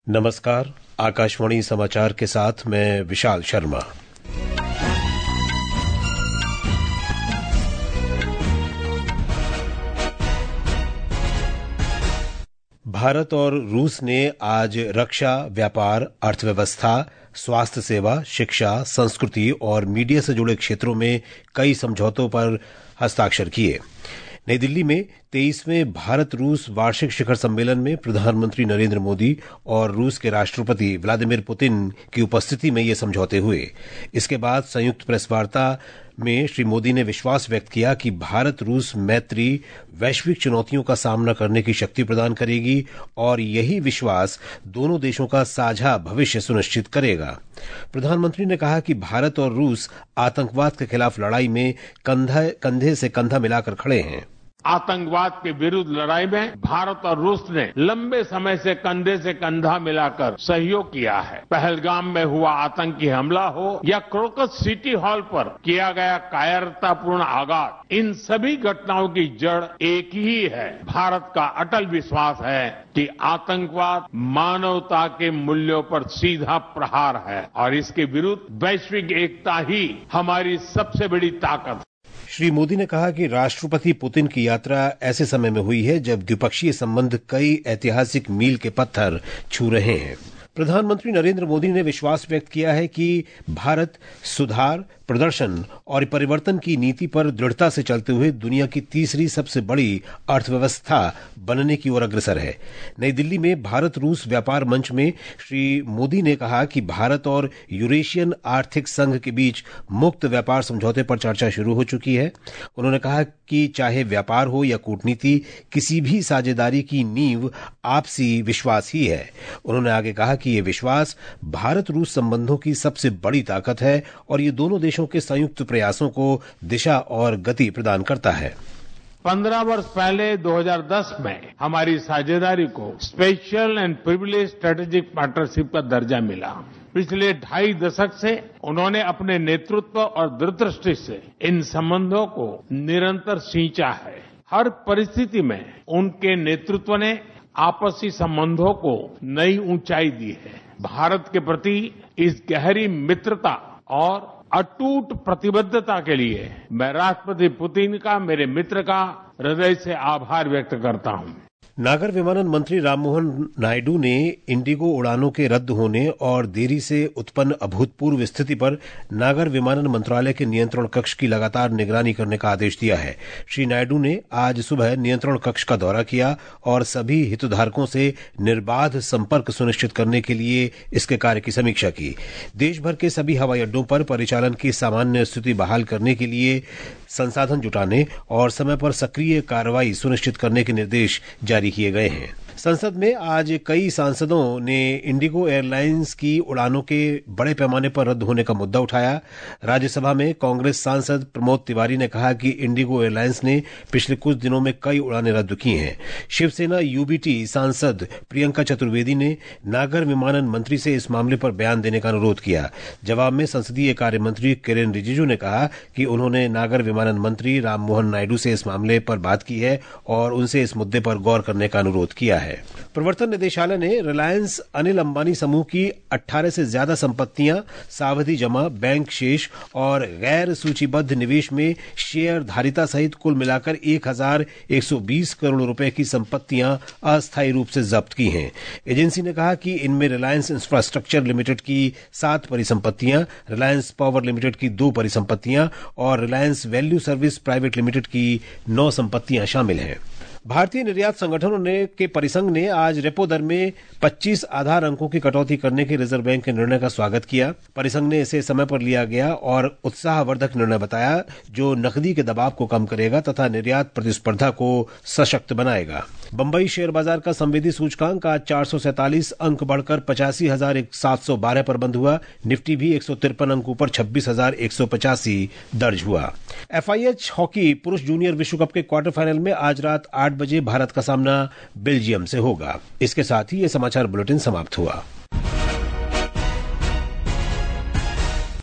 नमस्कार, आकाशवाणी समाचार के साथ मैं विशाल शर्मा। भारत और रूस ने आज रक्षा, व्यापार, अर्थव्यवस्था, स्वास्थ्य सेवा, शिक्षा, संस्कृति और मीडिया से जुड़े क्षेत्रों में कई समझौतों पर हस्ताक्षर किए। नई दिल्ली में 23वें भारत रूस वार्षिक शिखर सम्मेलन में प्रधानमंत्री नरेंद्र मोदी और रूस के राष्ट्रपति व्लादिमीर पुतिन की उपस्थिति में ये समझौते हुए। इसके बाद संयुक्त प्रेस वार्ता में श्री मोदी ने विश्वास व्यक्त किया कि भारत रूस मैत्री वैश्विक चुनौतियों का सामना करने की शक्ति प्रदान करेगी और यही विश्वास दोनों देशों का साझा भविष्य सुनिश्चित करेगा। प्रधानमंत्री ने कहा कि भारत और रूस आतंकवाद के खिलाफ लड़ाई में कंधे से कंधा मिलाकर खड़े हैं। आतंकवाद के विरुद्ध लड़ाई में भारत और रूस ने लंबे समय से कंधे से कंधा मिलाकर सहयोग किया है। पहलगाम में हुआ आतंकी हमला हो या क्रोकस सिटी हॉल पर किया गया कायरतापूर्ण आघात, इन सभी घटनाओं की जड़ एक ही है। भारत का अटल विश्वास है कि आतंकवाद मानवता के मूल्यों पर सीधा प्रहार है और इसके विरुद्ध वैश्विक एकता ही हमारी सबसे बड़ी ताकत है। श्री मोदी ने कहा कि राष्ट्रपति पुतिन की यात्रा ऐसे समय में हुई है जब द्विपक्षीय संबंध कई ऐतिहासिक मील के पत्थर छू रहे हैं। प्रधानमंत्री नरेंद्र मोदी ने विश्वास व्यक्त किया है कि भारत सुधार, प्रदर्शन और परिवर्तन की नीति पर दृढ़ता से चलते हुए दुनिया की तीसरी सबसे बड़ी अर्थव्यवस्था बनने की ओर अग्रसर है। नई दिल्ली में भारत रूस व्यापार मंच में श्री मोदी ने कहा कि भारत और यूरेशियन आर्थिक संघ के बीच मुक्त व्यापार समझौते पर चर्चा शुरू हो चुकी है। उन्होंने कहा कि चाहे व्यापार हो या कूटनीति, किसी भी साझेदारी की नींव आपसी विश्वास ही है। उन्होंने आगे कहा कि ये विश्वास भारत रूस संबंधों की सबसे बड़ी ताकत है और ये दोनों देशों के संयुक्त प्रयासों को दिशा और गति प्रदान करता है। 15 वर्ष पहले 2010 में हमारी साझेदारी को special and privilege strategic partnership का दर्जा मिला। पिछले 2.5 दशक से उन्होंने अपने नेतृत्व और दूरदृष्टि से इन संबंधों को निरंतर सींचा है। हर परिस्थिति में उनके नेतृत्व ने आपसी संबंधों को नई ऊंचाई दी है। भारत के प्रति इस गहरी मित्रता और अटूट प्रतिबद्धता के लिए मैं राष्ट्रपति पुतिन का, मेरे मित्र का हृदय से आभार व्यक्त करता हूं। नागर विमानन मंत्री राममोहन नायडू ने इंडिगो उड़ानों के रद्द होने और देरी से उत्पन्न अभूतपूर्व स्थिति पर नागर विमानन मंत्रालय के नियंत्रण कक्ष की लगातार निगरानी करने का आदेश दिया है। श्री नायडू ने आज सुबह नियंत्रण कक्ष का दौरा किया और सभी हितधारकों से निर्बाध संपर्क सुनिश्चित करने के लिए इसके कार्य की समीक्षा की। देश भर के सभी हवाई अड्डों पर परिचालन की सामान्य स्थिति बहाल करने के लिए संसाधन जुटाने और समय पर सक्रिय कार्रवाई सुनिश्चित करने के निर्देश जारी किए गए हैं। संसद में आज कई सांसदों ने इंडिगो एयरलाइंस की उड़ानों के बड़े पैमाने पर रद्द होने का मुद्दा उठाया। राज्यसभा में कांग्रेस सांसद प्रमोद तिवारी ने कहा कि इंडिगो एयरलाइंस ने पिछले कुछ दिनों में कई उड़ानें रद्द की हैं। शिवसेना यूबीटी सांसद प्रियंका चतुर्वेदी ने नागर विमानन मंत्री से इस मामले पर बयान देने का अनुरोध किया। जवाब में संसदीय कार्य मंत्री किरेन रिजिजू ने कहा कि उन्होंने नागर विमानन मंत्री राममोहन नायडू से इस मामले पर बात की है और उनसे इस मुद्दे पर गौर करने का अनुरोध किया है। प्रवर्तन निदेशालय ने रिलायंस अनिल अंबानी समूह की 18 से ज्यादा संपत्तियां, सावधि जमा, बैंक शेष और गैर सूचीबद्ध निवेश में शेयर धारिता सहित कुल मिलाकर 1,120 करोड़ रुपए की संपत्तियां अस्थायी रूप से जब्त की हैं। एजेंसी ने कहा कि इनमें रिलायंस इंफ्रास्ट्रक्चर लिमिटेड की 7 परिसंपत्तियां, रिलायंस पावर लिमिटेड की 2 परिसंपत्तियां और Reliance value service private limited की 9 संपत्तियां शामिल हैं। भारतीय निर्यात संगठनों के परिसंघ ने आज रेपो दर में 25 आधार अंकों की कटौती करने के रिजर्व बैंक के निर्णय का स्वागत किया। परिसंघ ने इसे समय पर लिया गया और उत्साहवर्धक निर्णय बताया, जो नकदी के दबाव को कम करेगा तथा निर्यात प्रतिस्पर्धा को सशक्त बनाएगा। बंबई शेयर बाजार का संवेदी सूचकांक आज 447 अंक बढ़कर 85,712 पर बंद हुआ। निफ्टी भी 153 अंकों पर 26,185 दर्ज हुआ। FIH हॉकी पुरुष जूनियर विश्व कप के क्वार्टर फाइनल में आज रात 8 बजे भारत का सामना बेल्जियम से होगा। इसके साथ ही ये समाचार बुलेटिन समाप्त हुआ।